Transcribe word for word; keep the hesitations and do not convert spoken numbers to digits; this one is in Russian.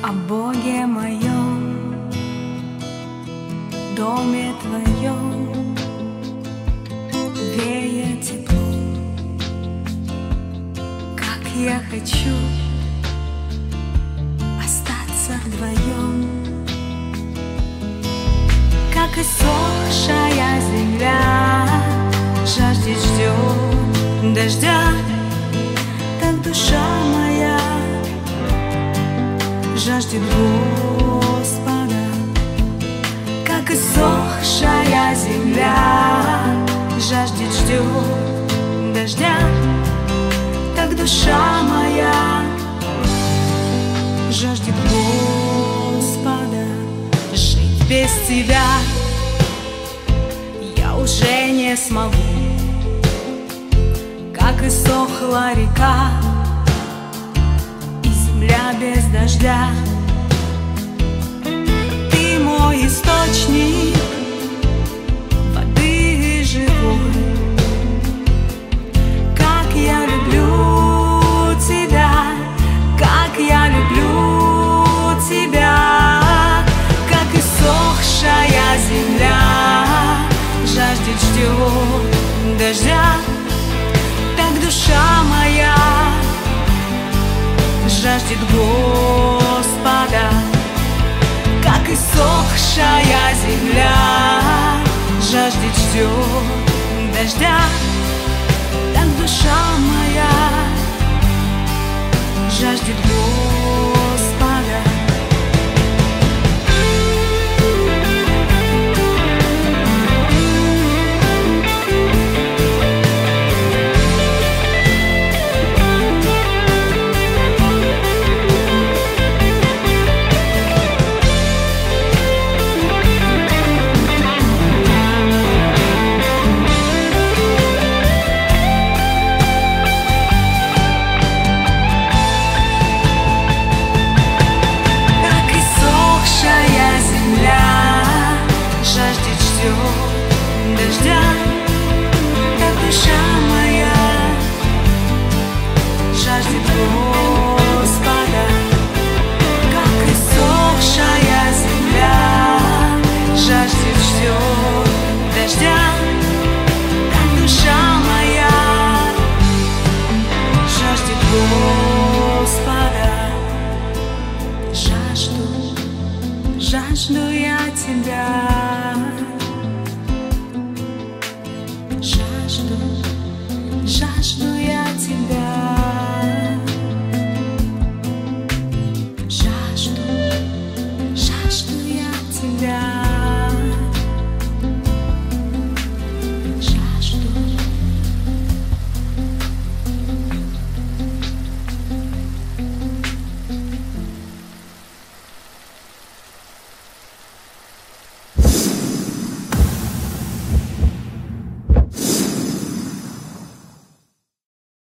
О Боге моем, доме Твоем веет тепло. Как я хочу остаться вдвоем, как иссохшая земля жаждет, ждет дождя, так душа моя жаждет Господа. Как иссохшая земля жаждет, ждет дождя, так душа моя жаждет Господа. Жить без Тебя я уже не смогу, как иссохла река и земля без дождя. Ты мой источник воды живой. Как я люблю Тебя, как я люблю Тебя. Как иссохшая земля жаждет, ждет дождя, так душа моя жаждет Господа. Как иссохшая земля жаждет, ждет дождя, так душа моя жаждет Господа. Дождя, так душа моя жаждет Господа. Как иссохшая земля жаждет, ждет дождя, так душа моя жаждет Господа. Жажду, жажду я Тебя.